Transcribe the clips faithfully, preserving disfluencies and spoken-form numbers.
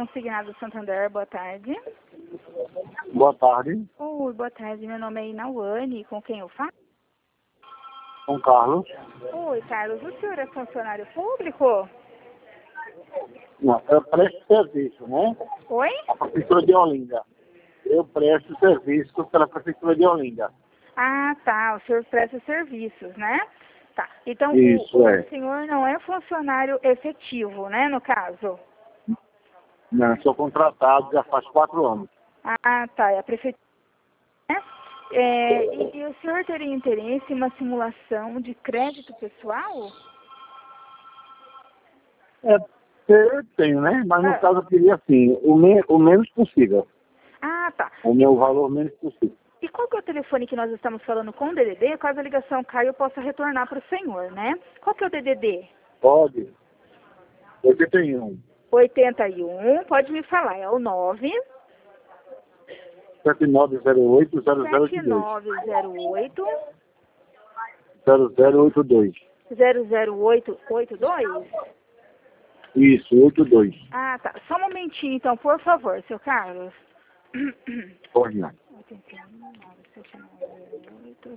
Consignado Santander, boa tarde. Boa tarde, Oi, boa tarde, meu nome é Inauane, com quem eu falo? com Carlos. Oi, Carlos, o senhor é funcionário público? Não, eu presto serviço, né? Oi? A Prefeitura de Olinda. Eu presto serviço pela Prefeitura de Olinda. Ah, tá, o senhor presta serviços, né? Tá, então Isso, o, o é. senhor não é funcionário efetivo, né, no caso? Não, sou contratado já faz quatro anos. Ah, tá, é a prefeitura, né? É, e, e o senhor teria interesse em uma simulação de crédito pessoal? É, eu tenho, né? Mas no Ah, caso eu queria assim, o, me, o menos possível. ah, tá. O meu valor menos possível. E qual que é o telefone que nós estamos falando com o D D D? Caso a ligação caia, eu possa retornar para o senhor, né? Qual que é o D D D? Pode. oitenta e um, oitenta e um, pode me falar, é o nove sete nove zero oito, zero zero sete oito dois. nove zero oito zero zero oito dois. zero zero oito oito dois. Isso, oito dois. Ah, tá. Só um momentinho, então, por favor, seu Carlos. Pode não. oitenta e um, nove sete nove zero oito.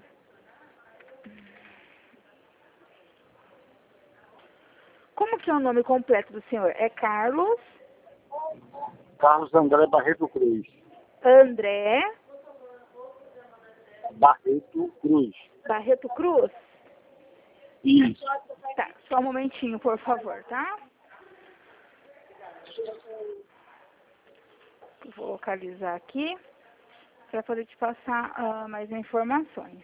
Como que é o nome completo do senhor? É Carlos Carlos André Barreto Cruz. André Barreto Cruz. Barreto Cruz? Isso. Tá, só um momentinho, por favor, tá? Vou localizar aqui para poder te passar ah, mais informações.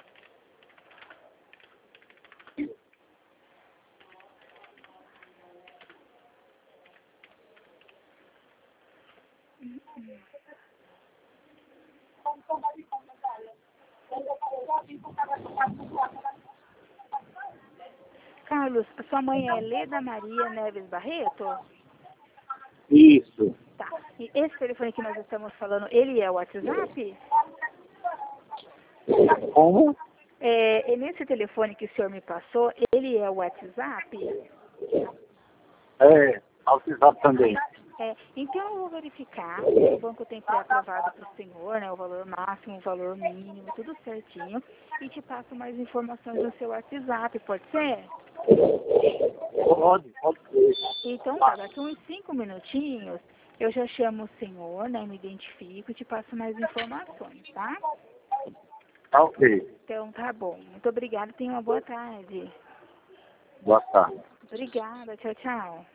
Carlos, a sua mãe é Leda Maria Neves Barreto? Isso. Tá. E esse telefone que nós estamos falando, ele é o WhatsApp? Como? É, e nesse telefone que o senhor me passou, ele é o WhatsApp? É, WhatsApp também. É, então eu vou verificar se o banco tem pré-aprovado para o senhor, né, o valor máximo, o valor mínimo, tudo certinho, e te passo mais informações no seu WhatsApp, pode ser? Pode, pode ser. Então tá, daqui uns cinco minutinhos eu já chamo o senhor, né, me identifico e te passo mais informações, tá? Tá ok. Então tá bom, muito obrigada, tenha uma boa tarde. Boa tarde. Obrigada, tchau, tchau.